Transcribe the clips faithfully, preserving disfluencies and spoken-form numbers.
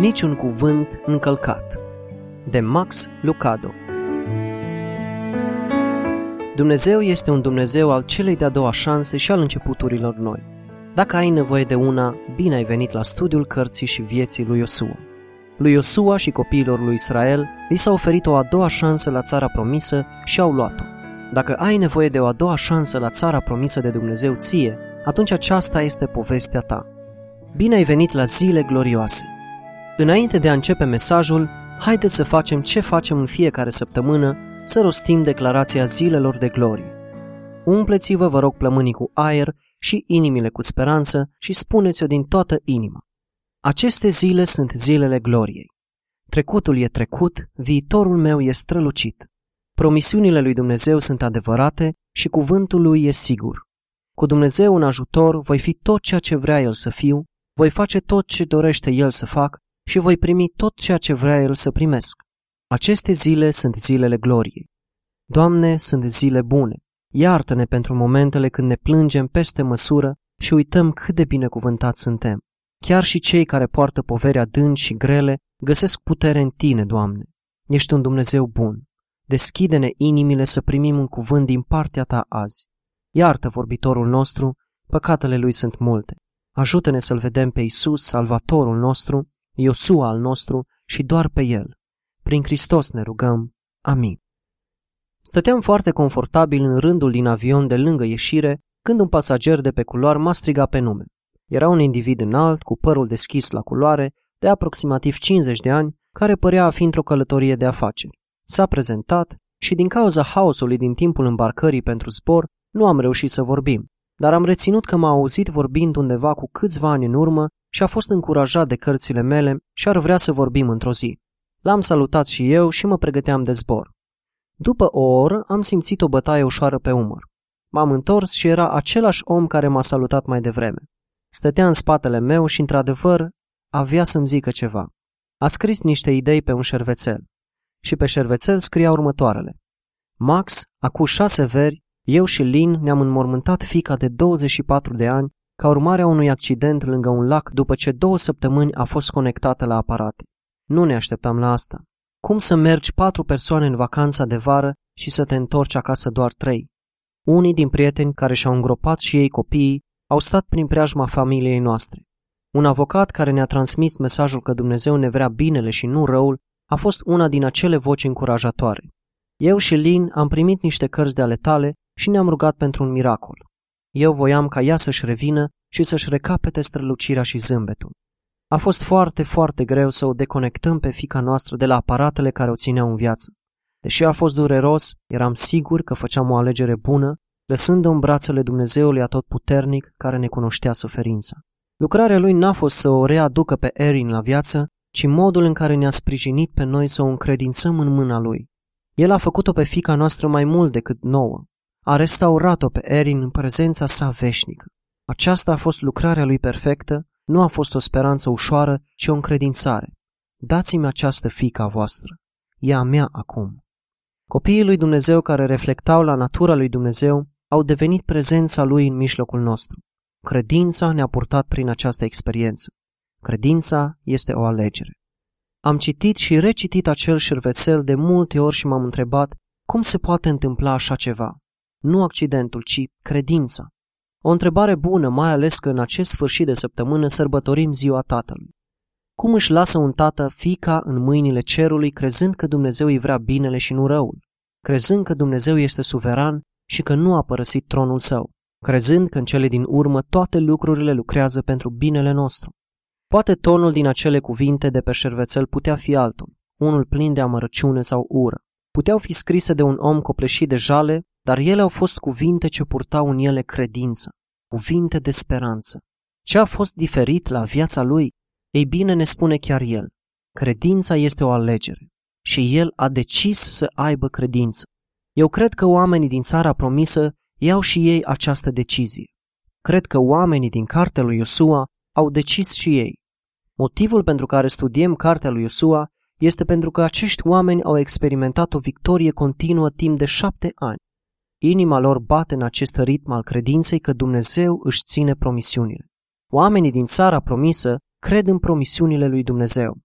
Niciun cuvânt încălcat, de Max Lucado. Dumnezeu este un Dumnezeu al celei de-a doua șanse și al începuturilor noi. Dacă ai nevoie de una, bine ai venit la studiul cărții și vieții lui Iosua. Lui Iosua și copiilor lui Israel li s-a oferit o a doua șansă la țara promisă și au luat-o. Dacă ai nevoie de o a doua șansă la țara promisă de Dumnezeu ție, atunci aceasta este povestea ta. Bine ai venit la zile glorioase! Înainte de a începe mesajul, haideți să facem ce facem în fiecare săptămână, să rostim declarația zilelor de glorie. Umpleți-vă, vă rog, plămânii cu aer și inimile cu speranță și spuneți-o din toată inima. Aceste zile sunt zilele gloriei. Trecutul e trecut, viitorul meu e strălucit. Promisiunile lui Dumnezeu sunt adevărate și cuvântul lui e sigur. Cu Dumnezeu în ajutor voi fi tot ceea ce vrea El să fiu, voi face tot ce dorește El să fac și voi primi tot ceea ce vrea El să primesc. Aceste zile sunt zilele gloriei. Doamne, sunt zile bune. Iartă-ne pentru momentele când ne plângem peste măsură și uităm cât de binecuvântați suntem. Chiar și cei care poartă poveri adânci și grele găsesc putere în Tine, Doamne. Ești un Dumnezeu bun. Deschide-ne inimile să primim un cuvânt din partea Ta azi. Iartă vorbitorul nostru, păcatele lui sunt multe. Ajută-ne să-L vedem pe Iisus, Salvatorul nostru, Iosua al nostru și doar pe El. Prin Hristos ne rugăm. Amin. Stăteam foarte confortabil în rândul din avion de lângă ieșire, când un pasager de pe culoar m-a strigat pe nume. Era un individ înalt, cu părul deschis la culoare, de aproximativ cincizeci de ani, care părea a fi într-o călătorie de afaceri. S-a prezentat și din cauza haosului din timpul îmbarcării pentru zbor, nu am reușit să vorbim, dar am reținut că m-a auzit vorbind undeva cu câțiva ani în urmă și a fost încurajat de cărțile mele și ar vrea să vorbim într-o zi. L-am salutat și eu și mă pregăteam de zbor. După o oră am simțit o bătaie ușoară pe umăr. M-am întors și era același om care m-a salutat mai devreme. Stătea în spatele meu și, într-adevăr, avea să-mi zică ceva. A scris niște idei pe un șervețel. Și pe șervețel scria următoarele. Max, acum șase veri, eu și Lin ne-am înmormântat fiica de douăzeci și patru de ani ca urmare a unui accident lângă un lac după ce două săptămâni a fost conectată la aparate. Nu ne așteptam la asta. Cum să mergi patru persoane în vacanța de vară și să te întorci acasă doar trei? Unii din prieteni care și-au îngropat și ei copiii au stat prin preajma familiei noastre. Un avocat care ne-a transmis mesajul că Dumnezeu ne vrea binele și nu răul a fost una din acele voci încurajatoare. Eu și Lin am primit niște cărți de ale tale și ne-am rugat pentru un miracol. Eu voiam ca ea să-și revină și să-și recapete strălucirea și zâmbetul. A fost foarte, foarte greu să o deconectăm pe fiica noastră de la aparatele care o țineau în viață. Deși a fost dureros, eram sigur că făceam o alegere bună, lăsând-o în brațele Dumnezeului Atotputernic care ne cunoștea suferința. Lucrarea lui n-a fost să o readucă pe Erin la viață, ci modul în care ne-a sprijinit pe noi să o încredințăm în mâna lui. El a făcut-o pe fiica noastră mai mult decât nouă. A restaurat-o pe Erin în prezența sa veșnică. Aceasta a fost lucrarea lui perfectă, nu a fost o speranță ușoară, ci o încredințare. Dați-mi această fiică a voastră. E a mea acum. Copiii lui Dumnezeu care reflectau la natura lui Dumnezeu au devenit prezența lui în mijlocul nostru. Credința ne-a purtat prin această experiență. Credința este o alegere. Am citit și recitit acel șervețel de multe ori și m-am întrebat cum se poate întâmpla așa ceva. Nu accidentul, ci credința. O întrebare bună, mai ales că în acest sfârșit de săptămână sărbătorim ziua Tatălui. Cum își lasă un tată fiica în mâinile cerului crezând că Dumnezeu îi vrea binele și nu răul? Crezând că Dumnezeu este suveran și că nu a părăsit tronul său? Crezând că în cele din urmă toate lucrurile lucrează pentru binele nostru? Poate tonul din acele cuvinte de pe șervețel putea fi altul, unul plin de amărăciune sau ură. Puteau fi scrise de un om copleșit de jale, dar ele au fost cuvinte ce purtau în ele credință, cuvinte de speranță. Ce a fost diferit la viața lui? Ei bine, ne spune chiar el. Credința este o alegere și el a decis să aibă credință. Eu cred că oamenii din țara promisă iau și ei această decizie. Cred că oamenii din cartea lui Iosua au decis și ei. Motivul pentru care studiem cartea lui Iosua este pentru că acești oameni au experimentat o victorie continuă timp de șapte ani. Inima lor bate în acest ritm al credinței că Dumnezeu își ține promisiunile. Oamenii din țara promisă cred în promisiunile lui Dumnezeu.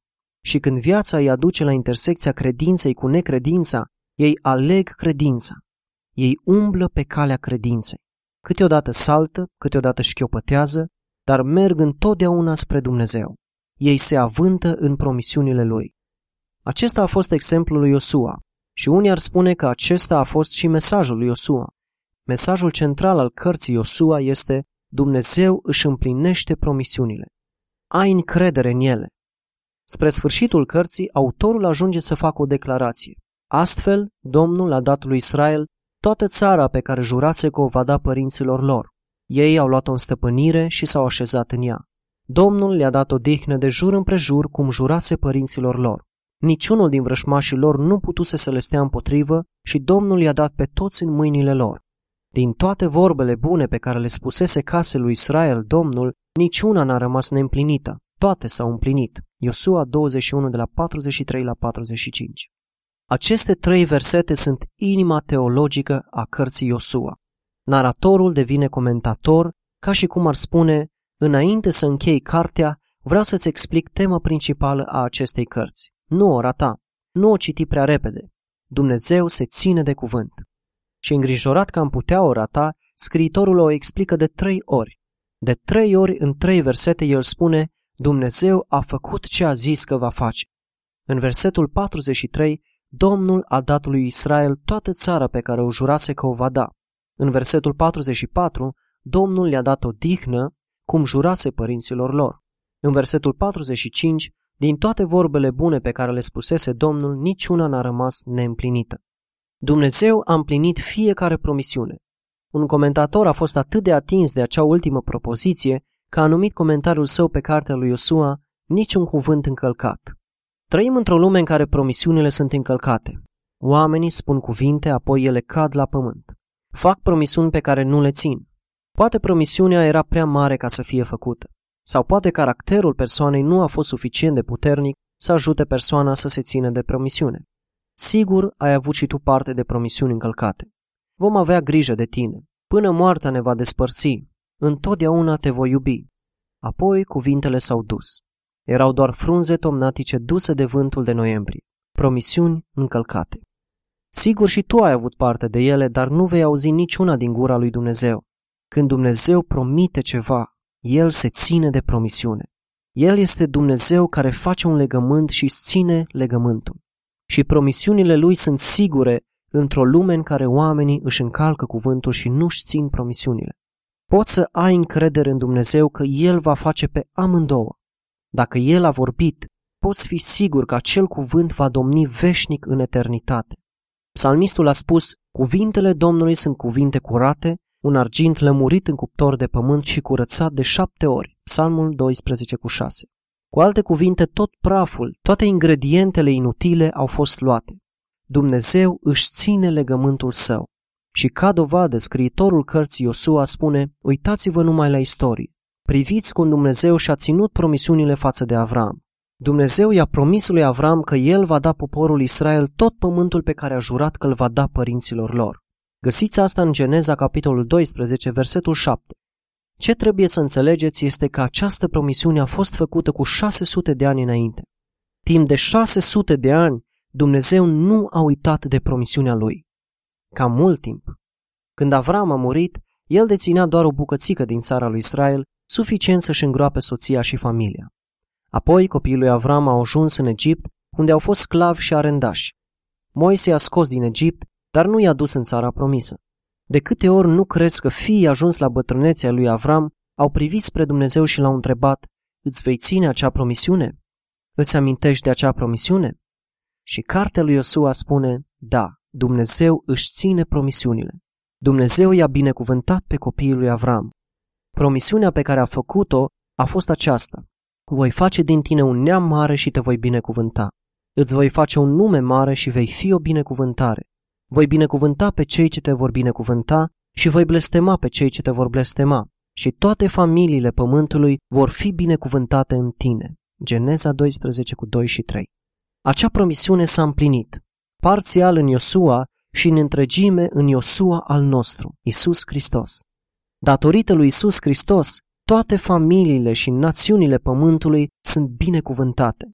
și când viața îi aduce la intersecția credinței cu necredința, ei aleg credința. Ei umblă pe calea credinței. Câteodată saltă, câteodată șchiopătează, dar merg întotdeauna spre Dumnezeu. Ei se avântă în promisiunile Lui. Acesta a fost exemplul lui Iosua și unii ar spune că acesta a fost și mesajul lui Iosua. Mesajul central al cărții Iosua este: Dumnezeu își împlinește promisiunile. Ai încredere în ele. Spre sfârșitul cărții, autorul ajunge să facă o declarație. Astfel, Domnul a dat lui Israel toată țara pe care jurase că o va da părinților lor. Ei au luat-o în stăpânire și s-au așezat în ea. Domnul le-a dat odihnă de jur împrejur, cum jurase părinților lor. Niciunul din vrășmașii lor nu putuse să le stea împotrivă și Domnul i-a dat pe toți în mâinile lor. Din toate vorbele bune pe care le spusese casei lui Israel Domnul, niciuna n-a rămas neîmplinită. Toate s-au împlinit. Iosua douăzeci și unu de la patruzeci și trei la patruzeci și cinci. Aceste trei versete sunt inima teologică a cărții Iosua. Naratorul devine comentator, ca și cum ar spune: înainte să închei cartea, vreau să-ți explic tema principală a acestei cărți. Nu o rata, nu o citi prea repede. Dumnezeu se ține de cuvânt. Și îngrijorat că am putea o rata, scriitorul o explică de trei ori. De trei ori în trei versete el spune: Dumnezeu a făcut ce a zis că va face. În versetul patruzeci și trei, Domnul a dat lui Israel toată țara pe care o jurase că o va da. În versetul patruzeci și patru, Domnul le-a dat odihnă, cum jurase părinților lor. În versetul patruzeci și cinci, din toate vorbele bune pe care le spusese Domnul, niciuna n-a rămas neîmplinită. Dumnezeu a împlinit fiecare promisiune. Un comentator a fost atât de atins de acea ultimă propoziție că a numit comentariul său pe cartea lui Iosua niciun cuvânt încălcat. Trăim într-o lume în care promisiunile sunt încălcate. Oamenii spun cuvinte, apoi ele cad la pământ. Fac promisiuni pe care nu le țin. Poate promisiunea era prea mare ca să fie făcută. Sau poate caracterul persoanei nu a fost suficient de puternic să ajute persoana să se țină de promisiune. Sigur, ai avut și tu parte de promisiuni încălcate. Vom avea grijă de tine. Până moartea ne va despărți. Întotdeauna te voi iubi. Apoi cuvintele s-au dus. Erau doar frunze tomnatice duse de vântul de noiembrie. Promisiuni încălcate. Sigur și tu ai avut parte de ele, dar nu vei auzi niciuna din gura lui Dumnezeu. Când Dumnezeu promite ceva, El se ține de promisiune. El este Dumnezeu care face un legământ și îți ține legământul. Și promisiunile Lui sunt sigure într-o lume în care oamenii își încalcă cuvântul și nu-și țin promisiunile. Poți să ai încredere în Dumnezeu că El va face pe amândouă. Dacă El a vorbit, poți fi sigur că acel cuvânt va domni veșnic în eternitate. Psalmistul a spus: cuvintele Domnului sunt cuvinte curate, un argint lămurit în cuptor de pământ și curățat de șapte ori. Psalmul doisprezece cu șase. Cu alte cuvinte, tot praful, toate ingredientele inutile au fost luate. Dumnezeu își ține legământul său. Și ca dovadă, scriitorul cărții Iosua spune: uitați-vă numai la istorie. Priviți cum Dumnezeu și-a ținut promisiunile față de Avram. Dumnezeu i-a promis lui Avram că el va da poporul Israel tot pământul pe care a jurat că îl va da părinților lor. Găsiți asta în Geneza, capitolul doisprezece, versetul șapte. Ce trebuie să înțelegeți este că această promisiune a fost făcută cu șase sute de ani înainte. Timp de șase sute de ani, Dumnezeu nu a uitat de promisiunea lui. Cam mult timp. Când Avram a murit, el deținea doar o bucățică din țara lui Israel, suficient să-și îngroape soția și familia. Apoi copiii lui Avram au ajuns în Egipt, unde au fost sclavi și arendași. Moise i-a scos din Egipt, dar nu i-a dus în țara promisă. De câte ori nu crezi că fiii ajuns la bătrânețea lui Avram au privit spre Dumnezeu și l-au întrebat: îți vei ține acea promisiune? Îți amintești de acea promisiune? Și cartea lui Iosua spune: da, Dumnezeu își ține promisiunile. Dumnezeu i-a binecuvântat pe copiii lui Avram. Promisiunea pe care a făcut-o a fost aceasta: voi face din tine un neam mare și te voi binecuvânta. Îți voi face un nume mare și vei fi o binecuvântare. Voi binecuvânta pe cei ce te vor binecuvânta și voi blestema pe cei ce te vor blestema. Și toate familiile pământului vor fi binecuvântate în tine. Geneza doisprezece cu doi și trei. Acea promisiune s-a împlinit, parțial în Iosua și în întregime în Iosua al nostru, Iisus Hristos. Datorită lui Iisus Hristos, toate familiile și națiunile pământului sunt binecuvântate.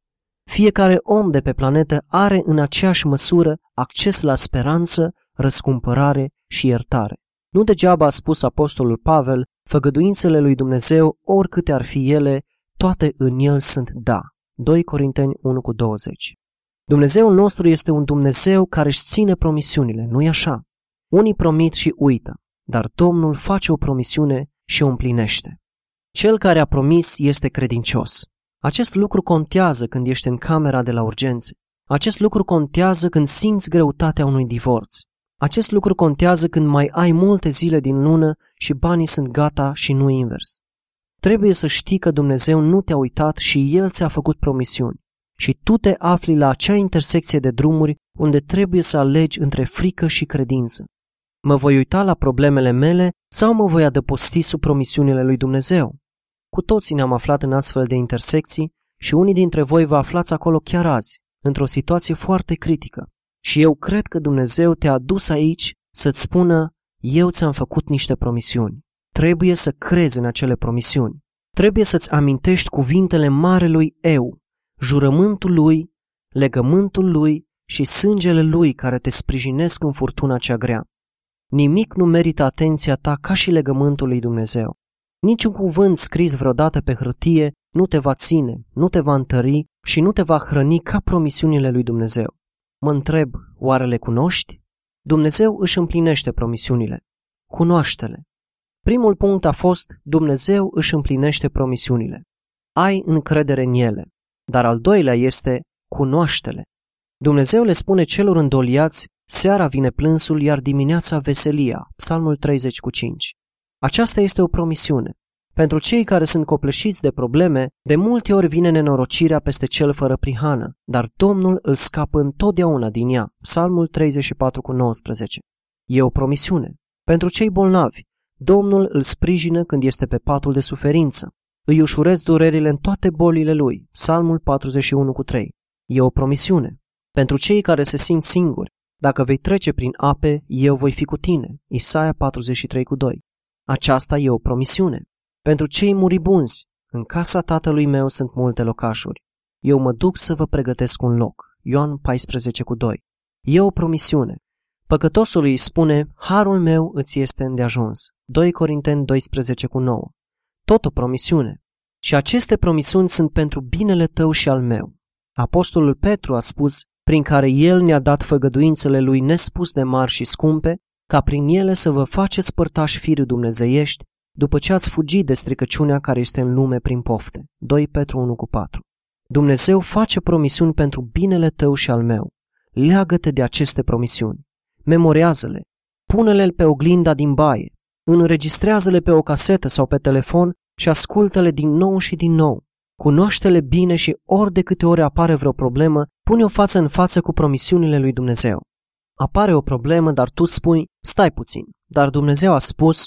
Fiecare om de pe planetă are în aceeași măsură acces la speranță, răscumpărare și iertare. Nu degeaba a spus apostolul Pavel, făgăduințele lui Dumnezeu, oricâte ar fi ele, toate în el sunt da. doi Corinteni unu cu douăzeci. Dumnezeul nostru este un Dumnezeu care își ține promisiunile, nu-i așa? Unii promit și uită, dar Domnul face o promisiune și o împlinește. Cel care a promis este credincios. Acest lucru contează când ești în camera de la urgențe. Acest lucru contează când simți greutatea unui divorț. Acest lucru contează când mai ai multe zile din lună și banii sunt gata și nu invers. Trebuie să știi că Dumnezeu nu te-a uitat și El ți-a făcut promisiuni. Și tu te afli la acea intersecție de drumuri unde trebuie să alegi între frică și credință. Mă voi uita la problemele mele sau mă voi adăposti sub promisiunile lui Dumnezeu? Cu toții ne-am aflat în astfel de intersecții și unii dintre voi vă aflați acolo chiar azi, într-o situație foarte critică. Și eu cred că Dumnezeu te-a adus aici să-ți spună, eu ți-am făcut niște promisiuni. Trebuie să crezi în acele promisiuni. Trebuie să-ți amintești cuvintele marelui Eu, jurământul lui, legământul lui și sângele lui care te sprijinesc în furtuna cea grea. Nimic nu merită atenția ta ca și legământul lui Dumnezeu. Niciun cuvânt scris vreodată pe hârtie nu te va ține, nu te va întări și nu te va hrăni ca promisiunile lui Dumnezeu. Mă întreb, oare le cunoști? Dumnezeu își împlinește promisiunile. Cunoaște-le. Primul punct a fost, Dumnezeu își împlinește promisiunile. Ai încredere în ele. Dar al doilea este, cunoaște-le. Dumnezeu le spune celor îndoliați, seara vine plânsul, iar dimineața veselia. Psalmul treizeci cu cinci. Aceasta este o promisiune. Pentru cei care sunt copleșiți de probleme, de multe ori vine nenorocirea peste cel fără prihană, dar Domnul îl scapă întotdeauna din ea. Psalmul treizeci și patru cu nouăsprezece. E o promisiune. Pentru cei bolnavi, Domnul îl sprijină când este pe patul de suferință. Îi ușurez durerile în toate bolile lui. Psalmul patruzeci și unu cu trei. E o promisiune. Pentru cei care se simt singuri, dacă vei trece prin ape, eu voi fi cu tine. Isaia patruzeci și trei cu doi. Aceasta e o promisiune. Pentru cei muribunzi, în casa tatălui meu sunt multe locașuri. Eu mă duc să vă pregătesc un loc. Ioan paisprezece cu doi. E o promisiune. Păcătosului îi spune, harul meu îți este îndeajuns. doi Corinteni doisprezece cu nouă. Tot o promisiune. Și aceste promisiuni sunt pentru binele tău și al meu. Apostolul Petru a spus, prin care el ne-a dat făgăduințele lui nespus de mari și scumpe, ca prin ele să vă faceți părtași firii dumnezeiești, după ce ați fugit de stricăciunea care este în lume prin pofte. doi Petru unu cu patru. Dumnezeu face promisiuni pentru binele tău și al meu. Leagă-te de aceste promisiuni. Memorează-le. Pune-le pe oglinda din baie. Înregistrează-le pe o casetă sau pe telefon și ascultă-le din nou și din nou. Cunoaște-le bine și ori de câte ori apare vreo problemă, pune-o față în față cu promisiunile lui Dumnezeu. Apare o problemă, dar tu spui, stai puțin, dar Dumnezeu a spus.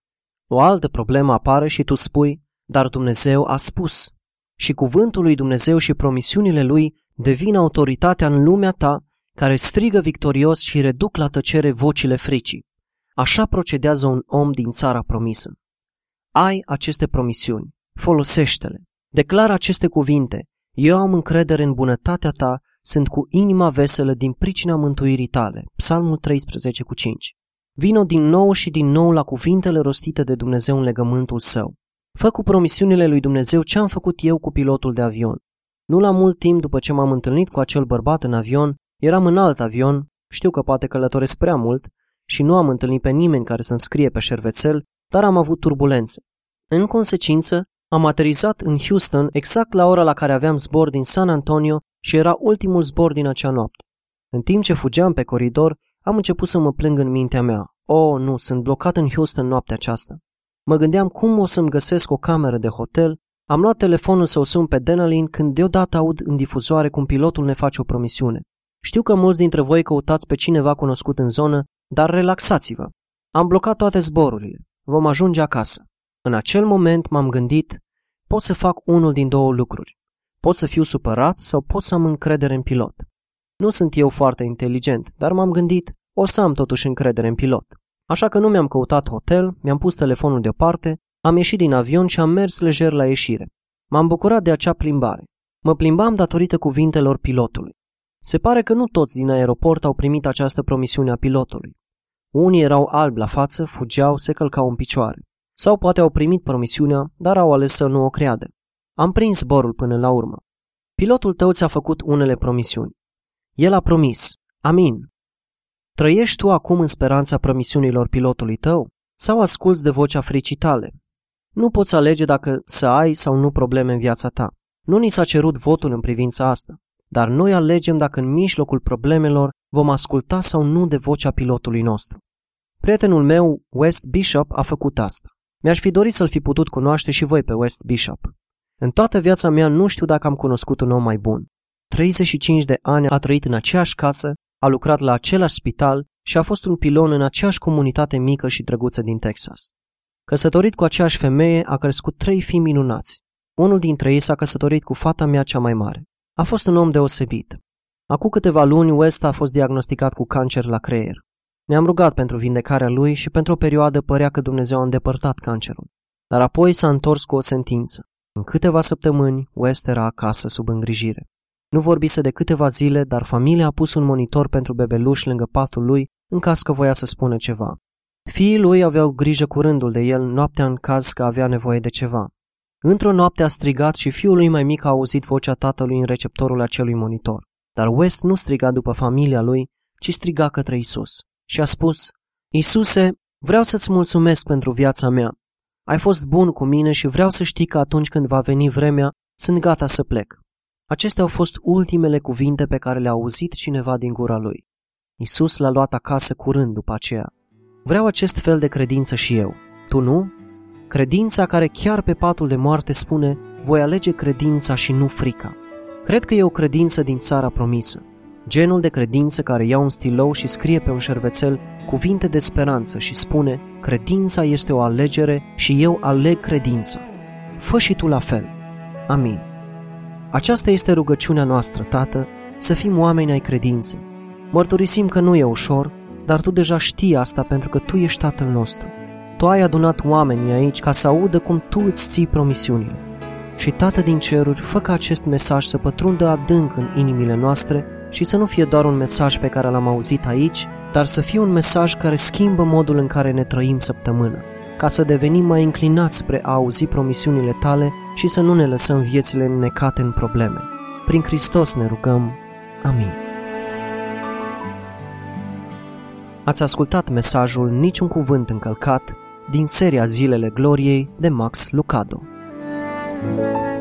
O altă problemă apare și tu spui, dar Dumnezeu a spus. Și cuvântul lui Dumnezeu și promisiunile lui devin autoritatea în lumea ta, care strigă victorios și reduc la tăcere vocile fricii. Așa procedează un om din țara promisă. Ai aceste promisiuni, folosește-le. Declară aceste cuvinte, eu am încredere în bunătatea ta, sunt cu inima veselă din pricina mântuirii tale. Psalmul treisprezece cu cinci. Vino din nou și din nou la cuvintele rostite de Dumnezeu în legământul său. Fă cu promisiunile lui Dumnezeu ce am făcut eu cu pilotul de avion. Nu la mult timp după ce m-am întâlnit cu acel bărbat în avion, eram în alt avion, știu că poate călătoresc prea mult și nu am întâlnit pe nimeni care să-mi scrie pe șervețel, dar am avut turbulențe. În consecință, am aterizat în Houston exact la ora la care aveam zbor din San Antonio și era ultimul zbor din acea noapte. În timp ce fugeam pe coridor, am început să mă plâng în mintea mea. Oh, nu, sunt blocat în Houston noaptea aceasta. Mă gândeam cum o să-mi găsesc o cameră de hotel. Am luat telefonul să o sun pe Denalin când deodată aud în difuzoare cum pilotul ne face o promisiune. Știu că mulți dintre voi căutați pe cineva cunoscut în zonă, dar relaxați-vă. Am blocat toate zborurile. Vom ajunge acasă. În acel moment m-am gândit, pot să fac unul din două lucruri. Pot să fiu supărat sau pot să am încredere în pilot. Nu sunt eu foarte inteligent, dar m-am gândit, o să am totuși încredere în pilot. Așa că nu mi-am căutat hotel, mi-am pus telefonul deoparte, am ieșit din avion și am mers lejer la ieșire. M-am bucurat de acea plimbare. Mă plimbam datorită cuvintelor pilotului. Se pare că nu toți din aeroport au primit această promisiune a pilotului. Unii erau albi la față, fugeau, se călcau în picioare. Sau poate au primit promisiunea, dar au ales să nu o creadă. Am prins zborul până la urmă. Pilotul tău ți-a făcut unele promisiuni. El a promis. Amin. Trăiești tu acum în speranța promisiunilor pilotului tău? Sau asculți de vocea fricii tale? Nu poți alege dacă să ai sau nu probleme în viața ta. Nu ni s-a cerut votul în privința asta, dar noi alegem dacă în mijlocul problemelor vom asculta sau nu de vocea pilotului nostru. Prietenul meu, West Bishop, a făcut asta. Mi-aș fi dorit să-l fi putut cunoaște și voi pe West Bishop. În toată viața mea nu știu dacă am cunoscut un om mai bun. treizeci și cinci de ani a trăit în aceeași casă, a lucrat la același spital și a fost un pilon în aceeași comunitate mică și drăguță din Texas. Căsătorit cu aceeași femeie, a crescut trei fii minunați. Unul dintre ei s-a căsătorit cu fata mea cea mai mare. A fost un om deosebit. Acum câteva luni, West a fost diagnosticat cu cancer la creier. Ne-am rugat pentru vindecarea lui și pentru o perioadă părea că Dumnezeu a îndepărtat cancerul. Dar apoi s-a întors cu o sentință. În câteva săptămâni, West era acasă sub îngrijire. Nu vorbise de câteva zile, dar familia a pus un monitor pentru bebeluș lângă patul lui în caz că voia să spună ceva. Fiii lui aveau grijă cu rândul de el noaptea în caz că avea nevoie de ceva. Într-o noapte a strigat și fiul lui mai mic a auzit vocea tatălui în receptorul acelui monitor. Dar West nu striga după familia lui, ci striga către Isus. Și a spus: Isuse, vreau să-ți mulțumesc pentru viața mea. Ai fost bun cu mine și vreau să știi că atunci când va veni vremea, sunt gata să plec. Acestea au fost ultimele cuvinte pe care le-a auzit cineva din gura lui. Isus l-a luat acasă curând după aceea. Vreau acest fel de credință și eu. Tu nu? Credința care chiar pe patul de moarte spune: voi alege credința și nu frica. Cred că e o credință din țara promisă. Genul de credință care ia un stilou și scrie pe un șervețel cuvinte de speranță și spune: credința este o alegere și eu aleg credința. Fă și tu la fel. Amin. Aceasta este rugăciunea noastră, Tată, să fim oameni ai credinței. Mărturisim că nu e ușor, dar Tu deja știi asta pentru că Tu ești Tatăl nostru. Tu ai adunat oamenii aici ca să audă cum Tu îți ții promisiunile. Și, Tată din ceruri, fă ca acest mesaj să pătrundă adânc în inimile noastre și să nu fie doar un mesaj pe care l-am auzit aici, dar să fie un mesaj care schimbă modul în care ne trăim săptămâna, ca să devenim mai înclinați spre a auzi promisiunile Tale și să nu ne lăsăm viețile înnecate în probleme. Prin Hristos ne rugăm. Amin. Ați ascultat mesajul Niciun cuvânt încălcat din seria Zilele Gloriei de Max Lucado.